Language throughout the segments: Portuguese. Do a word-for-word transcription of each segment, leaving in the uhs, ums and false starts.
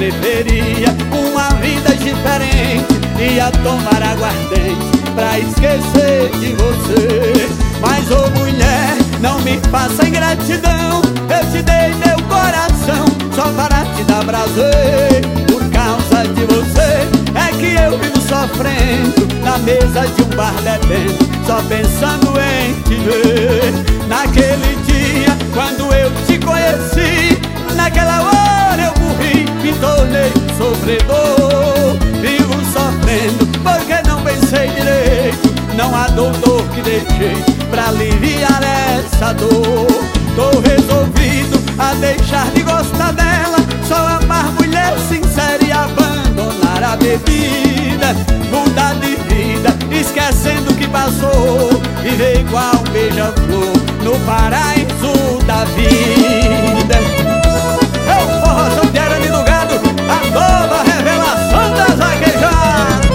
preferia uma vida diferente, ia tomar aguardente pra esquecer de você. Mas ô mulher, não me faça ingratidão, eu te dei meu coração só para te dar prazer. Por causa de você é que eu vivo sofrendo na mesa de um bar bebendo, só pensando em te ver. Naquele dia, quando eu te conheci, naquela hora eu morri, me tornei um sofredor. Vivo sofrendo porque não pensei direito, não há doutor que dê jeito pra aliviar essa dor. Tô resolvido a deixar de gostar dela, só amar mulher sincera e abandonar a bebida. Mudar de vida, esquecendo o que passou, viver igual um beija-flor no paraíso da vida. É o forró solteiro ali do gado, a nova revelação das vaquejadas.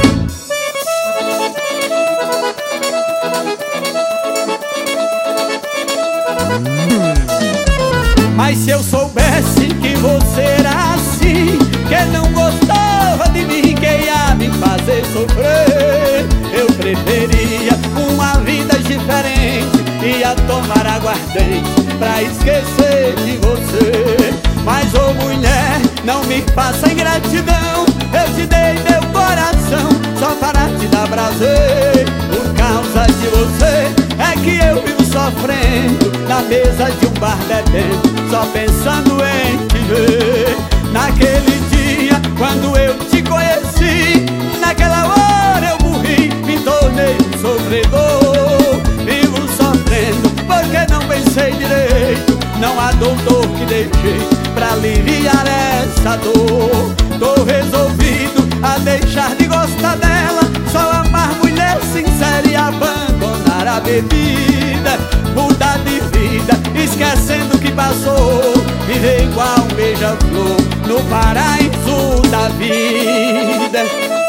Mas se eu soubesse que você era assim, que não gostava de mim, que ia me fazer sofrer, eu preferia uma vida diferente, ia tomar aguardente pra esquecer de você. Mas ô mulher, não me faça ingratidão, eu te dei meu coração só para te dar prazer. Por causa de você é que eu vivo sofrendo na mesa de um bar bebendo, só pensando em te ver. Naquele dia, quando eu te conheci, naquela hora eu morri, me tornei um sofredor. Vivo sofrendo porque não pensei direito, não há doutor que dê jeito pra aliviar essa dor. Tô resolvido a deixar de gostar dela, só amar mulher sincera e abandonar a bebida. Mudar de vida, esquecendo o que passou, viver igual um beija-flor no paraíso da vida.